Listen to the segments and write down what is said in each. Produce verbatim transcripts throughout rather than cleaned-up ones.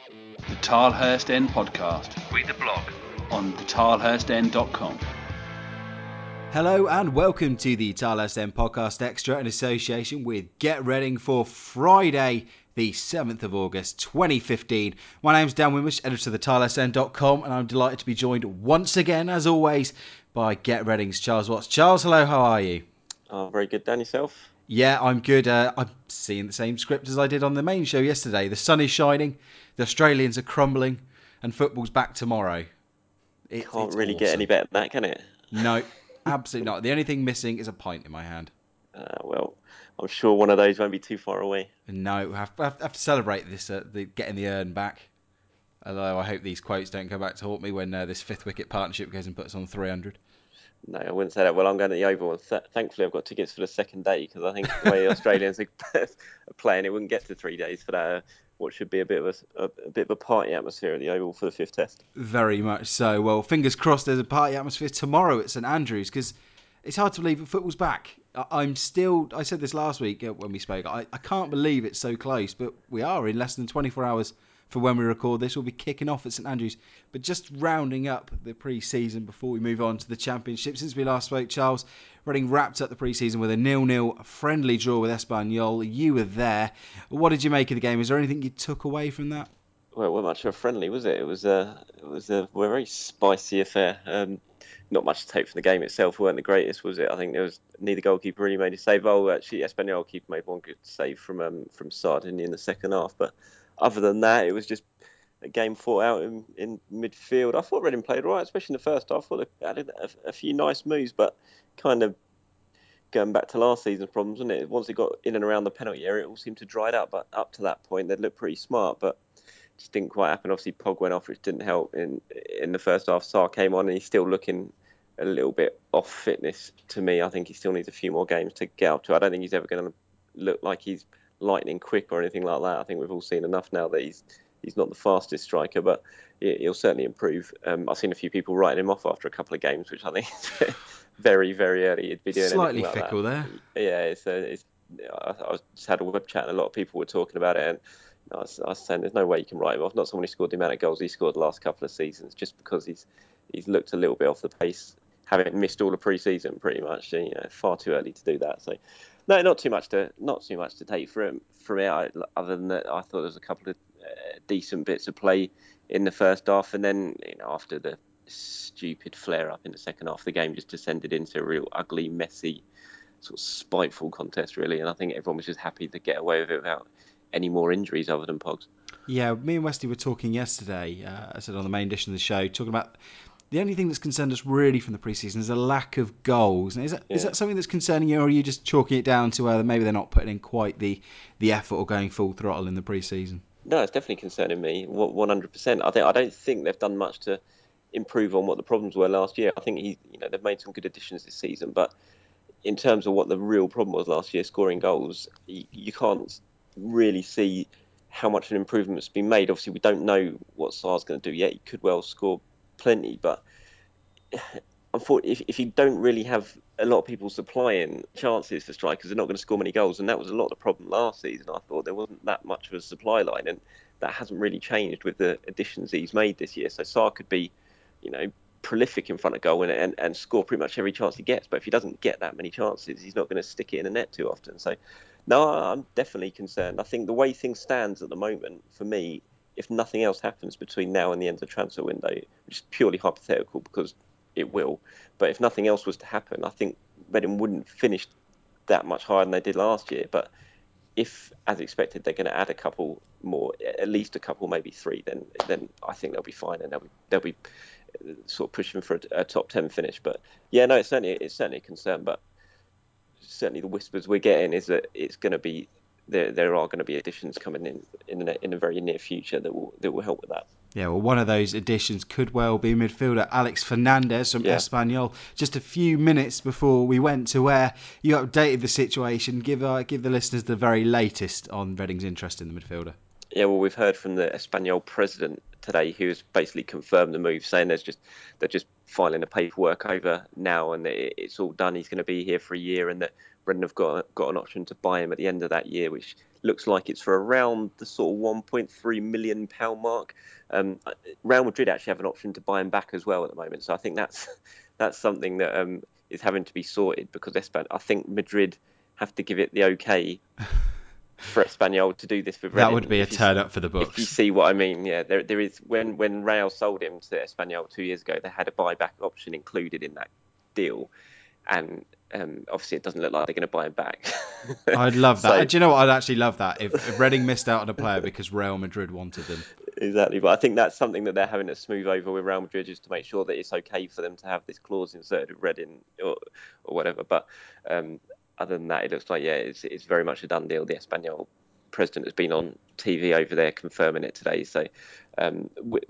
The Tilehurst End Podcast. Read the blog on the tilehurst end dot com. Hello and welcome to the Tilehurst End Podcast Extra in association with Get Reading for Friday, the seventh of August twenty fifteen. My name's Dan Wimbush, editor of the tilehurst end dot com, and I'm delighted to be joined once again, as always, by Get Reading's Charles Watts. Charles, hello, how are you? Oh, very good. Dan, yourself? Yeah, I'm good. Uh, I'm seeing the same script as I did on the main show yesterday. The sun is shining, the Australians are crumbling, and football's back tomorrow. It, Can't it's really awesome. get any better than that, can it? No, absolutely not. The only thing missing is a pint in my hand. Uh, well, I'm sure one of those won't be too far away. No, we have, have, have to celebrate this, uh, the, getting the urn back. Although I hope these quotes don't come back to haunt me when uh, this fifth wicket partnership goes and puts on three hundred. No, I wouldn't say that. Well, I'm going to the Oval, and th- thankfully I've got tickets for the second day because I think the way the Australians are playing, it wouldn't get to three days for that. Uh, what should be a bit of a, a, a bit of a party atmosphere at the Oval for the fifth Test. Very much so. Well, fingers crossed there's a party atmosphere tomorrow at St Andrews, because it's hard to believe that football's back. I- I'm still, I said this last week uh, when we spoke, I, I can't believe it's so close, but we are in less than twenty-four hours for when we record this. We'll be kicking off at St Andrews. But just rounding up the pre-season before we move on to the Championship. Since we last spoke, Charles, Reading wrapped up the pre-season with a nil-nil friendly draw with Espanyol. You were there. What did you make of the game? Is there anything you took away from that? Well, it wasn't much of a friendly, was it? It was a, it was a, well, a very spicy affair. Um, not much to take from the game itself. Weren't the greatest, was it? I think there was neither goalkeeper really made a save. Oh, actually, Espanyol keeper made one good save from um, from Sardini in the second half. But other than that, it was just a game fought out in, in midfield. I thought Reading played all right, especially in the first half. I thought they added a, a few nice moves, but kind of going back to last season's problems, wasn't it? Once it got in and around the penalty area, it all seemed to dry up. But up to that point, they'd looked pretty smart, but just didn't quite happen. Obviously, Pog went off, which didn't help. In in the first half, Sarr came on, and he's still looking a little bit off fitness to me. I think he still needs a few more games to get up to. I don't think he's ever going to look like he's lightning quick or anything like that. I think we've all seen enough now that he's he's not the fastest striker, but he'll certainly improve. Um, I've seen a few people writing him off after a couple of games, which I think is very, very early. He'd be doing Slightly anything like fickle that. there. Yeah, it's, a, it's I, I just had a web chat and a lot of people were talking about it, and I was, I was saying there's no way you can write him off. Not someone who scored the amount of goals he scored the last couple of seasons, just because he's he's looked a little bit off the pace, having missed all the pre-season pretty much. You know, far too early to do that. So, no, not too much to not too much to take from from it. I, other than that, I thought there was a couple of uh, decent bits of play in the first half, and then you know after the stupid flare up in the second half, the game just descended into a real ugly, messy, sort of spiteful contest, really. And I think everyone was just happy to get away with it without any more injuries other than Pogs. Yeah, me and Westy were talking yesterday, uh, I said on the main edition of the show, talking about the only thing that's concerned us really from the pre-season is a lack of goals. Is that Yeah. is that something that's concerning you, or are you just chalking it down to uh, maybe they're not putting in quite the, the effort or going full throttle in the pre-season? No, it's definitely concerning me. one hundred percent. I think I don't think they've done much to improve on what the problems were last year. I think he, you know, they've made some good additions this season, but in terms of what the real problem was last year, scoring goals, you, you can't really see how much an improvement's been made. Obviously, we don't know what Sarr's going to do yet. He could well score plenty, but unfortunately, if, if you don't really have a lot of people supplying chances for strikers, they're not going to score many goals. And that was a lot of the problem last season. I thought there wasn't that much of a supply line, and that hasn't really changed with the additions he's made this year. So Sarr could be, you know, prolific in front of goal and, and, and score pretty much every chance he gets. But if he doesn't get that many chances, he's not going to stick it in the net too often. So, no, I'm definitely concerned. I think the way things stands at the moment, for me, if nothing else happens between now and the end of the transfer window, which is purely hypothetical because it will, but if nothing else was to happen, I think Reading wouldn't finish that much higher than they did last year. But if, as expected, they're going to add a couple more, at least a couple, maybe three, then then I think they'll be fine and they'll be they'll be sort of pushing for a, a top ten finish. But yeah, no, it's certainly it's certainly a concern. But certainly the whispers we're getting is that it's going to be there. There are going to be additions coming in in the in the very near future that will that will help with that. Yeah, well, one of those additions could well be midfielder Alex Fernandez from Yeah. Espanyol. Just a few minutes before we went to air, you updated the situation. Give uh, give the listeners the very latest on Reading's interest in the midfielder. Yeah, well, we've heard from the Espanyol president today, who's basically confirmed the move, saying there's just they're just filing the paperwork over now, and it's all done. He's going to be here for a year, and that Brendan have got got an option to buy him at the end of that year, which looks like it's for around the sort of one point three million pound mark. Um, Real Madrid actually have an option to buy him back as well at the moment, so I think that's that's something that um, is having to be sorted because Espan- I think Madrid have to give it the okay for Espanyol to do this with Reading. That would be a turn up for the books. If you see what I mean, yeah, there there is when when Real sold him to Espanyol two years ago, they had a buyback option included in that deal, and um, obviously it doesn't look like they're going to buy him back. I'd love that. So, Do you know what? I'd actually love that if, if Reading missed out on a player because Real Madrid wanted them. Exactly, but I think that's something that they're having to smooth over with Real Madrid, just to make sure that it's okay for them to have this clause inserted with Reading or or whatever. But um, other than that, it looks like yeah, it's it's very much a done deal. The Espanyol president has been on T V over there confirming it today. So um,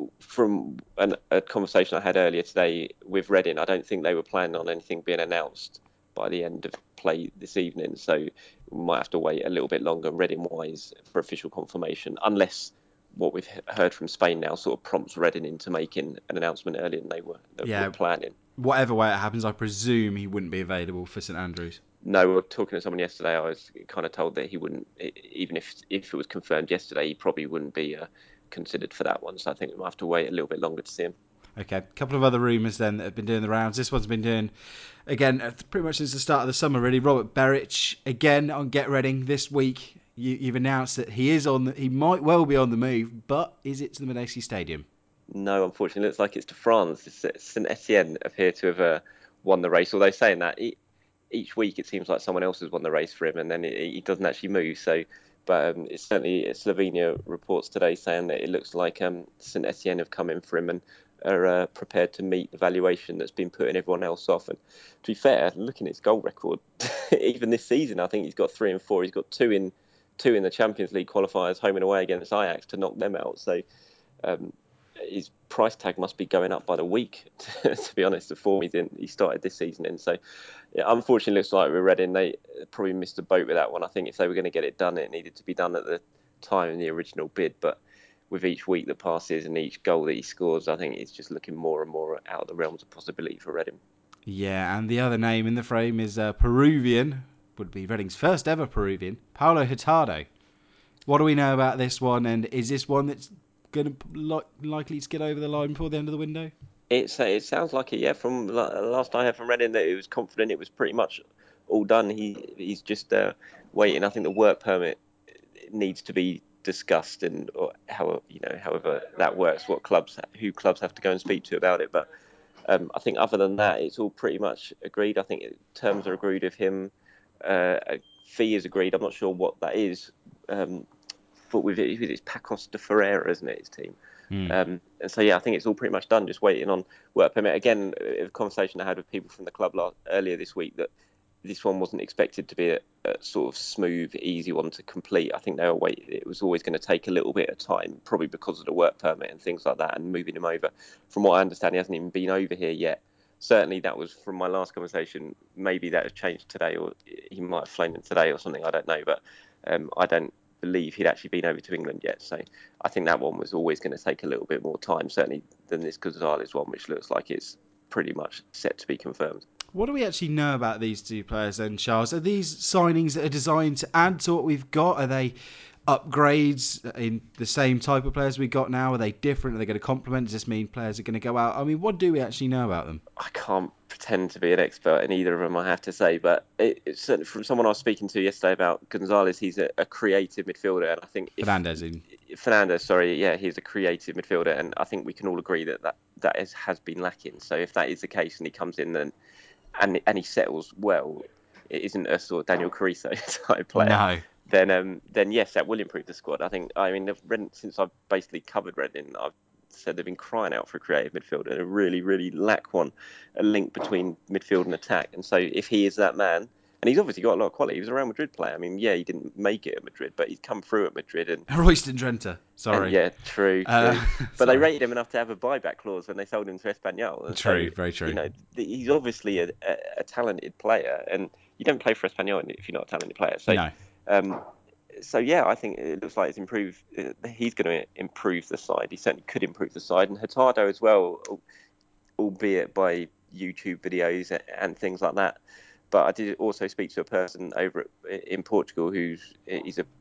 from an, a conversation I had earlier today with Reading, I don't think they were planning on anything being announced by the end of play this evening. So we might have to wait a little bit longer, Reading-wise, for official confirmation, unless what we've heard from Spain now sort of prompts Reading into making an announcement earlier than they were, they Yeah. were planning. Whatever way it happens, I presume he wouldn't be available for St Andrews. No, we were talking to someone yesterday. I was kind of told that he wouldn't, even if if it was confirmed yesterday, he probably wouldn't be uh, considered for that one. So I think we might have to wait a little bit longer to see him. Okay, a couple of other rumours then that have been doing the rounds. This one's been doing, again, pretty much since the start of the summer, really. Robert Beric, again, on Get Reading this week. You, you've announced that he is on, the, he might well be on the move, but is it to the Medeski Stadium? No, unfortunately, it looks like it's to France. Saint Etienne appear to have uh, won the race, although saying that, he, each week it seems like someone else has won the race for him, and then he, he doesn't actually move. So, but um, it's certainly Slovenia reports today saying that it looks like um, Saint Etienne have come in for him and are uh, prepared to meet the valuation that's been putting everyone else off. And to be fair, looking at his goal record, even this season, I think he's got three and four. He's got two in two in the Champions League qualifiers, home and away against Ajax, to knock them out. So. Um, his price tag must be going up by the week, to be honest, the form he's in, he started this season in. So, yeah, unfortunately, it looks like with Reading, they probably missed the boat with that one. I think if they were going to get it done, it needed to be done at the time in the original bid. But with each week that passes and each goal that he scores, I think it's just looking more and more out of the realms of possibility for Reading. Yeah, and the other name in the frame is uh, Peruvian, would be Reading's first ever Peruvian, Paulo Hurtado. What do we know about this one, and is this one that's going to li- likely to get over the line before the end of the window? It's it sounds like it, yeah. From last I heard from Reading, that he was confident it was pretty much all done. He he's just uh, waiting. I think the work permit needs to be discussed, and or how you know, however that works, what clubs, who clubs have to go and speak to about it. But um, I think other than that, it's all pretty much agreed. I think terms are agreed with him. Uh, a fee is agreed. I'm not sure what that is. Um, but with it, it's Pacos de Ferreira, isn't it, his team? Mm. Um, and so, yeah, I think it's all pretty much done, just waiting on work permit. Again, a conversation I had with people from the club last, earlier this week, that this one wasn't expected to be a, a sort of smooth, easy one to complete. I think they were waiting. It was always going to take a little bit of time, probably because of the work permit and things like that, and moving him over. From what I understand, he hasn't even been over here yet. Certainly, that was from my last conversation. Maybe that has changed today, or he might have flown in today or something. I don't know, but um, I don't believe he'd actually been over to England yet. So I think that one was always going to take a little bit more time, certainly, than this Gonzalez one, which looks like it's pretty much set to be confirmed. What do we actually know about these two players then, Charles? Are these signings that are designed to add to what we've got? Are they upgrades in the same type of players we got now? Are they different? Are they going to complement? Does this mean players are going to go out? I mean, what do we actually know about them? I can't pretend to be an expert in either of them, I have to say, but it, it's certainly from someone I was speaking to yesterday about Gonzalez. He's a, a creative midfielder, and I think if, Fernandez in. Fernandez, sorry, yeah, he's a creative midfielder, and I think we can all agree that that, that is, has been lacking. So if that is the case, and he comes in and and, and he settles well, it isn't a sort of Daniel Carrizo type player. No. Then, um, then yes, that will improve the squad. I think. I mean, since I've basically covered Reading, I've said they've been crying out for a creative midfielder. They really, really lack one, a link between midfield and attack. And so, if he is that man, and he's obviously got a lot of quality. He was a Real Madrid player. I mean, yeah, he didn't make it at Madrid, but he's come through at Madrid. And Royston Drenthe. Sorry. And yeah, true, true. Uh, but they rated him enough to have a buyback clause when they sold him to Espanyol. And true, so, very true. You know, he's obviously a, a, a talented player, and you don't play for Espanyol if you're not a talented player. So, no. Um, so yeah, I think it looks like it's improved. He's going to improve the side. He certainly could improve the side, and Hurtado as well, albeit by YouTube videos and things like that. But I did also speak to a person over at, in Portugal who's he's a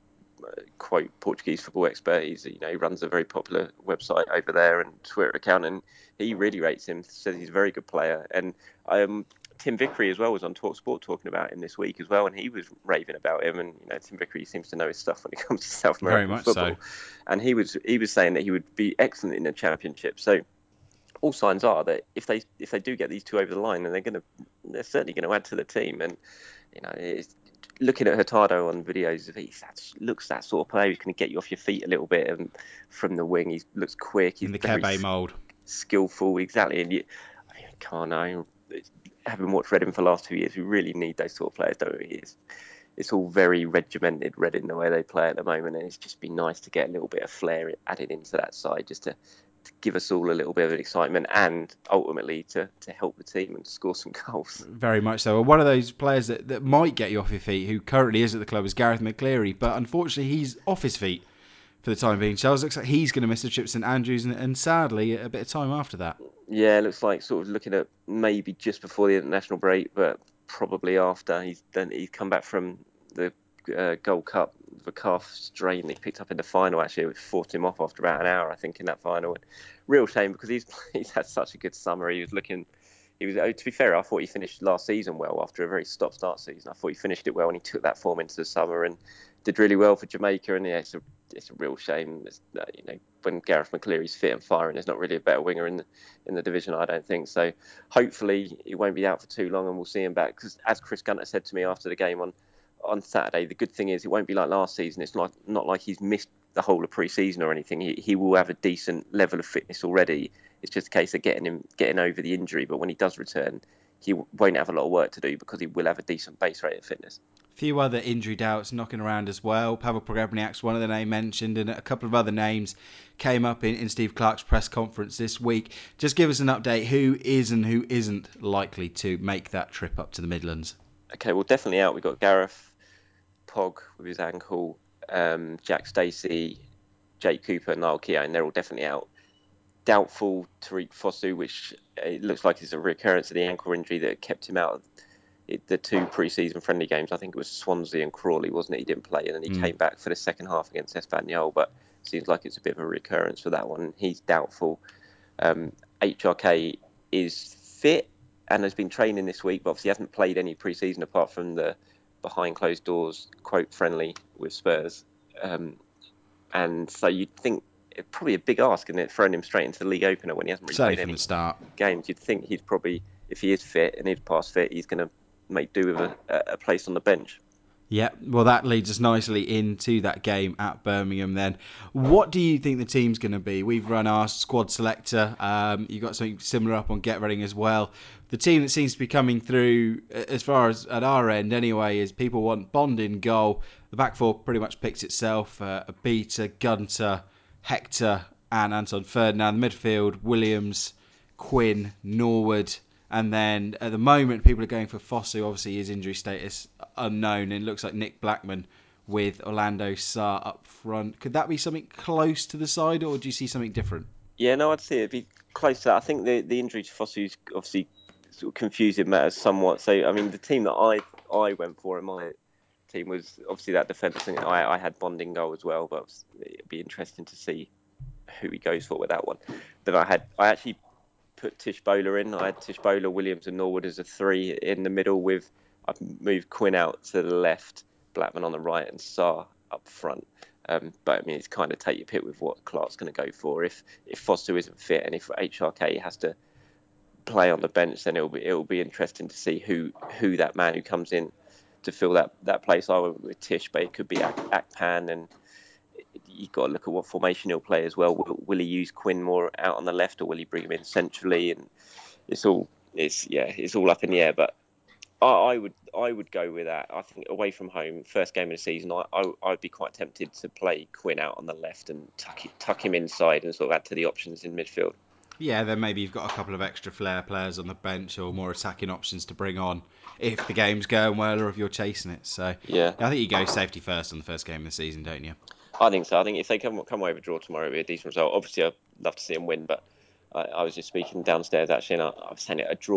quote Portuguese football expert. He's, you know, he runs a very popular website over there and Twitter account, and he really rates him. Says he's a very good player. And um, Tim Vickery as well was on Talk Sport talking about him this week as well, and he was raving about him. And you know, Tim Vickery seems to know his stuff when it comes to South American Very much football. so. And he was he was saying that he would be excellent in the Championship. So all signs are that if they if they do get these two over the line, then they're going to they're certainly going to add to the team. And you know, it's, looking at Hurtado on videos, he looks that sort of player who's going to get you off your feet a little bit, and from the wing, he looks quick. He's in the very Kebe mould, skillful, exactly. And you, I mean, can't know. Having watched Reading for the last two years, we really need those sort of players, don't we? It's, it's all very regimented, Reading, the way they play at the moment, and it's just been nice to get a little bit of flair added into that side, just to, to give us all a little bit of excitement, and ultimately to, to help the team and score some goals. Very much so. One of those players that, that might get you off your feet, who currently is at the club, is Gareth McCleary, but unfortunately he's off his feet for the time being. Charles, looks like he's going to miss the trip to St Andrews, and, and sadly a bit of time after that. Yeah, it looks like sort of looking at maybe just before the international break, but probably after. He's then he's come back from the uh, Gold Cup, the calf strain that he picked up in the final. Actually, it fought him off after about an hour, I think, in that final. And real shame, because he's he's had such a good summer. He was looking. He was. To be fair, I thought he finished last season well after a very stop-start season. I thought he finished it well, and he took that form into the summer and did really well for Jamaica. And yeah, it's a it's a real shame. It's, uh, you know, when Gareth McCleary's fit and firing, there's not really a better winger in the in the division, I don't think. So hopefully he won't be out for too long, and we'll see him back. Because as Chris Gunter said to me after the game on on Saturday, the good thing is it won't be like last season. It's not not like he's missed the whole of pre-season or anything. He he will have a decent level of fitness already. It's just a case of getting him getting over the injury. But when he does return, he won't have a lot of work to do, because he will have a decent base rate of fitness. A few other injury doubts knocking around as well. Pavel Pogrebniak's one of the names mentioned, and a couple of other names came up in, in Steve Clarke's press conference this week. Just give us an update. Who is and who isn't likely to make that trip up to the Midlands? Okay, well, definitely out. We've got Gareth Pog with his ankle, um, Jack Stacey, Jake Cooper, Niall Keown, they're all definitely out. Doubtful Tariq Fosu, which it looks like it's a recurrence of the ankle injury that kept him out of it, the two pre-season friendly games. I think it was Swansea and Crawley, wasn't it? He didn't play, and then he mm. came back for the second half against Espanyol, but it seems like it's a bit of a recurrence for that one. He's doubtful. Um, H R K is fit and has been training this week, but obviously hasn't played any pre-season apart from the behind closed doors quote friendly with Spurs. Um, and so you'd think it's probably a big ask, isn't it, throwing him straight into the league opener when he hasn't really Certainly played from any the start. games. You'd think he's probably, if he is fit and he's past fit, he's going to make do with a, a place on the bench. Yeah, well, that leads us nicely into that game at Birmingham then. What do you think the team's going to be? We've run our squad selector. Um, you've got something similar up on Get Reading as well. The team that seems to be coming through, as far as at our end anyway, is people want Bond in goal. The back four pretty much picks itself. Uh, Abita, Gunter, Hector and Anton Ferdinand. The midfield, Williams, Quinn, Norwood. And then at the moment, people are going for Fosu. Obviously, his injury status unknown. And it looks like Nick Blackman with Orlando Sarr up front. Could that be something close to the side, or do you see something different? Yeah, no, I'd say it'd be close to that. I think the, the injury to Fosu's obviously sort of confusing matters somewhat. So, I mean, the team that I I went for in my team was obviously that defence. I, I had Bond in goal as well, but it'd be interesting to see who he goes for with that one. Then I had I actually put Tish Bowler in. I had Tish Bowler, Williams and Norwood as a three in the middle with, I've moved Quinn out to the left, Blackman on the right and Sarr up front. Um, but I mean, it's kind of take your pick with what Clarke's going to go for. If if Fosu isn't fit and if H R K has to play on the bench, then it'll be it'll be interesting to see who who that man who comes in to fill that, that place. I went with Tish, but it could be Ak- Akpan, and you've got to look at what formation he'll play as well. Will, will he use Quinn more out on the left, or will he bring him in centrally? And it's all it's yeah, it's all up in the air. But I, I would I would go with that. I think away from home, first game of the season, I, I I'd be quite tempted to play Quinn out on the left and tuck tuck him inside and sort of add to the options in midfield. Yeah, then maybe you've got a couple of extra flair players on the bench or more attacking options to bring on if the game's going well or if you're chasing it. So yeah, I think you go safety first on the first game of the season, don't you? I think so. I think if they come come away with a draw tomorrow, it'll be a decent result. Obviously, I'd love to see them win, but I, I was just speaking downstairs actually, and I, I was saying it, a draw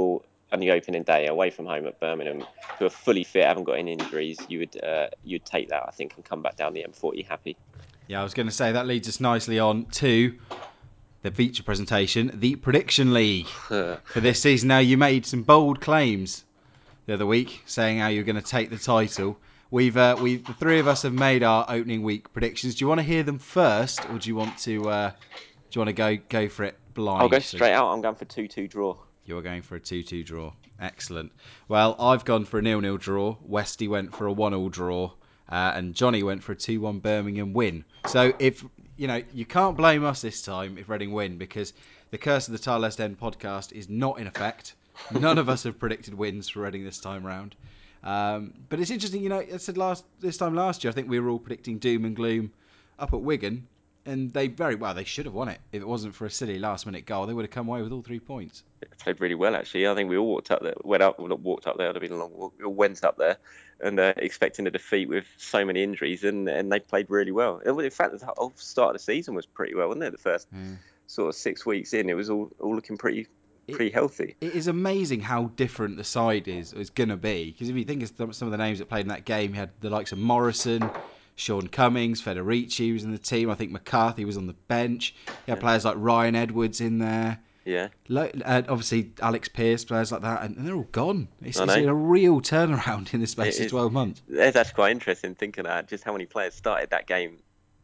on the opening day away from home at Birmingham, who are fully fit, haven't got any injuries, you would uh, you'd take that, I think, and come back down the M forty happy. Yeah, I was going to say that leads us nicely on to the feature presentation, the Prediction League for this season. Now, you made some bold claims the other week, saying how you're going to take the title. We've, uh, we, the three of us have made our opening week predictions. Do you want to hear them first, or do you want to, uh, do you want to go go for it blind? I'll go straight out. I'm going for two two draw. You're going for a two two draw. Excellent. Well, I've gone for a nil nil draw. Westy went for a one all draw, uh, and Johnny went for a two one Birmingham win. So if you know, you can't blame us this time if Reading win, because the Curse of the Tilehurst End podcast is not in effect. None of us have predicted wins for Reading this time round. Um, but it's interesting, you know, I said last this time last year, I think we were all predicting doom and gloom up at Wigan, and they very well, they should have won it. If it wasn't for a silly last minute goal, they would have come away with all three points. It played really well, actually. I think we all walked up there, went up, well, not walked up there, it would have been a long walk. We all went up there and uh, expecting a defeat with so many injuries, and, and they played really well. In fact, the whole start of the season was pretty well, wasn't it? The first yeah. sort of six weeks in, it was all, all looking pretty pretty it, healthy. It is amazing how different the side is is going to be, because if you think of some of the names that played in that game, you had the likes of Morrison, Sean Cummings, Federici was in the team. I think McCarthy was on the bench. You had yeah. players like Ryan Edwards in there. Yeah. And obviously Alex Pearce, players like that, and they're all gone. It's, it's a real turnaround in the space of twelve months. It's actually quite interesting thinking of that, just how many players started that game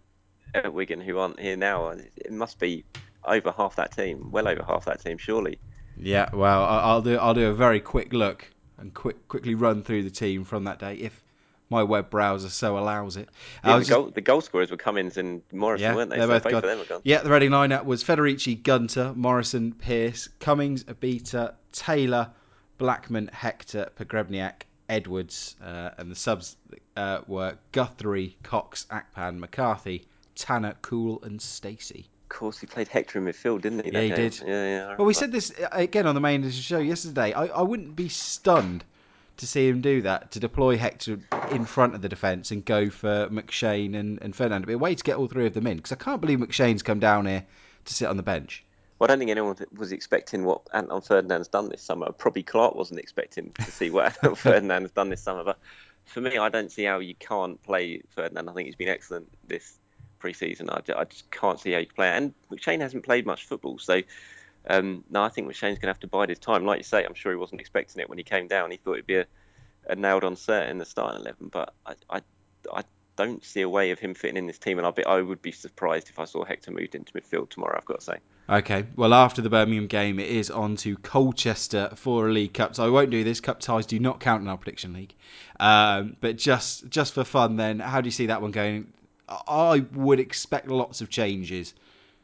at Wigan who aren't here now. It must be over half that team, well over half that team, surely. Yeah, well, I'll do I'll do a very quick look and quick quickly run through the team from that day, if my web browser so allows it. Yeah, the, just... goal, the goal scorers were Cummins and Morrison, yeah, weren't they? So both gone. of them were gone. Yeah, the Reading lineup was Federici, Gunter, Morrison, Pearce, Cummings, Abita, Taylor, Blackman, Hector, Pogrebniak, Edwards, uh, and the subs uh, were Guthrie, Cox, Akpan, McCarthy, Tanner, Cool, and Stacey. Of course, he played Hector in midfield, didn't he? Yeah, he game? did. Yeah, yeah. Well, we said this again on the main show yesterday. I, I wouldn't be stunned to see him do that, to deploy Hector in front of the defence and go for McShane and, and Ferdinand. It'd be a way to get all three of them in, because I can't believe McShane's come down here to sit on the bench. Well, I don't think anyone was expecting what Anton Ferdinand's done this summer. Probably Clark wasn't expecting to see what Anton Ferdinand's done this summer. But for me, I don't see how you can't play Ferdinand. I think he's been excellent this pre-season. I just, I just can't see how you play it. And McShane hasn't played much football, so um, no, I think McShane's going to have to bide his time. Like you say, I'm sure he wasn't expecting it when he came down. He thought it'd be a, a nailed-on cert in the starting eleven, but I, I, I don't see a way of him fitting in this team, and I'll be, I would be surprised if I saw Hector moved into midfield tomorrow, I've got to say. Okay, well, after the Birmingham game, it is on to Colchester for a League Cup. So I won't do this. Cup ties do not count in our prediction league. Um, but just just for fun then, how do you see that one going? I would expect lots of changes.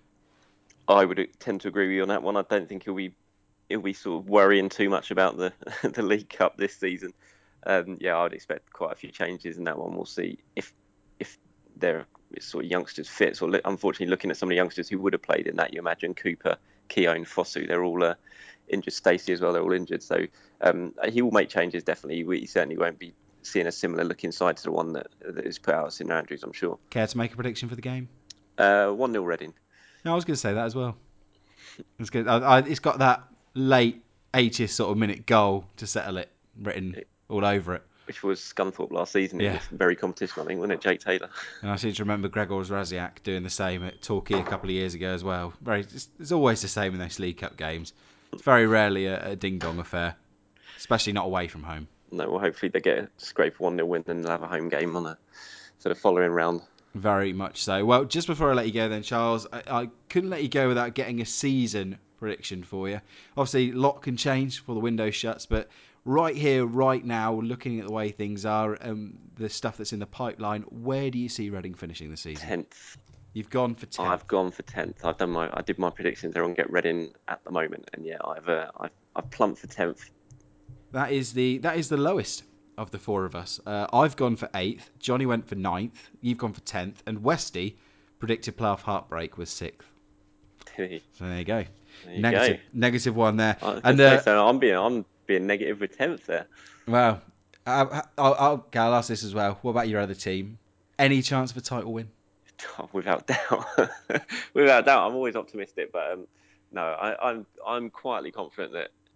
I would tend to agree with you on that one. I don't think he'll be he'll be sort of worrying too much about the the League Cup this season. Um, yeah, I would expect quite a few changes in that one. We'll see if if they're sort of youngsters fit. So unfortunately, looking at some of the youngsters who would have played in that, you imagine Cooper, Keown, Fosu, they're all uh, injured. Stacey as well, they're all injured. So um, he will make changes definitely. He certainly won't be seeing a similar looking side to the one that, that is put out at St Andrews, I'm sure. Care to make a prediction for the game? Uh, one nil Reading. No, I was going to say that as well. It's good. I, I, it's got that late eightieth sort of minute goal to settle it written it, all over it. Which was Scunthorpe last season. Yeah. It was very competition, I think, wasn't it? Jake Taylor. And I seem to remember Gregor Zraziak doing the same at Torquay a couple of years ago as well. Very, it's, it's always the same in those League Cup games. It's very rarely a, a ding-dong affair, especially not away from home. No, well, hopefully they get a scrape one nil win and they'll have a home game on a sort of following round. Very much so. Well, just before I let you go then, Charles, I, I couldn't let you go without getting a season prediction for you. Obviously, a lot can change before the window shuts, but right here, right now, looking at the way things are, um, the stuff that's in the pipeline, where do you see Reading finishing the season? Tenth. You've gone for tenth. I've gone for tenth. I've done my, I did my predictions there on Get Reading at the moment, and yeah, I've, uh, I've, I've plumped for tenth. That is the that is the lowest of the four of us. Uh, I've gone for eighth. Johnny went for ninth. You've gone for tenth, and Westy predicted playoff heartbreak was sixth. So there you go. There you negative, go. negative one there. And uh, so I'm being I'm being negative with tenth there. Well, I'll, I'll, I'll, I'll ask this as well. What about your other team? Any chance of a title win? Without doubt, without doubt, I'm always optimistic, but um, no, I, I'm I'm quietly confident that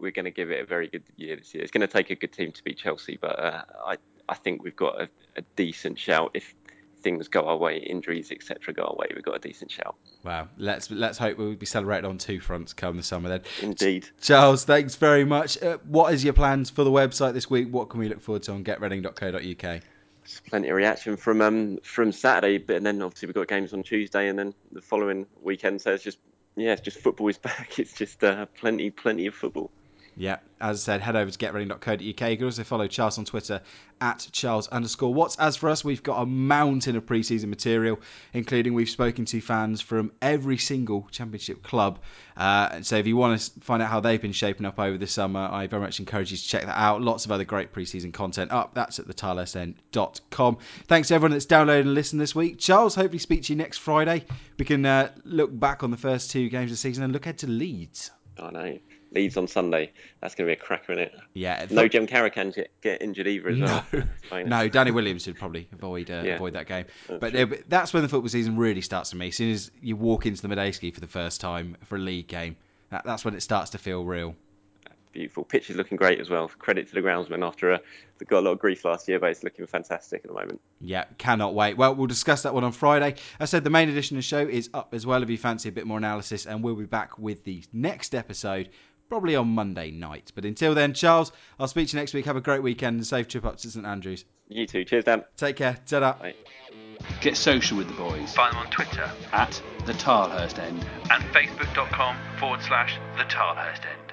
we're going to give it a very good year this year. It's going to take a good team to beat Chelsea, but uh, I I think we've got a, a decent shout if things go our way, injuries, et cetera, go our way. We've got a decent shout. Wow, let's let's hope we'll be celebrated on two fronts come the summer then. Indeed. Charles, thanks very much. Uh, what is your plans for the website this week? What can we look forward to on get reading dot co dot U K? Just plenty of reaction from um from Saturday, but and then obviously we've got games on Tuesday and then the following weekend. So it's just yeah, it's just football is back. It's just uh, plenty plenty of football. Yeah, as I said, head over to get reading dot co dot U K. You can also follow Charles on Twitter at Charles underscore Watts. As for us, we've got a mountain of pre-season material, including we've spoken to fans from every single Championship club. Uh, and so if you want to find out how they've been shaping up over the summer, I very much encourage you to check that out. Lots of other great pre-season content up. That's at the tilehurst end dot com. Thanks to everyone that's downloaded and listened this week. Charles, hopefully speak to you next Friday. We can uh, look back on the first two games of the season and look ahead to Leeds. I know. Leeds on Sunday. That's going to be a cracker, isn't it? Yeah. No Jem Carragher get, get injured either as no. well. No, Danny Williams should probably avoid uh, yeah, avoid that game. That's but true. uh, that's when the football season really starts for me. As soon as you walk into the Medeski for the first time for a league game, that, that's when it starts to feel real. Beautiful. Pitch is looking great as well. Credit to the groundsman after a, they got a lot of grief last year, but it's looking fantastic at the moment. Yeah, cannot wait. Well, we'll discuss that one on Friday. As I said, the main edition of the show is up as well if you fancy a bit more analysis, and we'll be back with the next episode probably on Monday night. But until then, Charles, I'll speak to you next week. Have a great weekend and safe trip up to St Andrews. You too. Cheers, Dan. Take care. Ta-da. Bye. Get social with the boys. Find them on Twitter at the Tilehurst End and facebook dot com forward slash the Tilehurst End.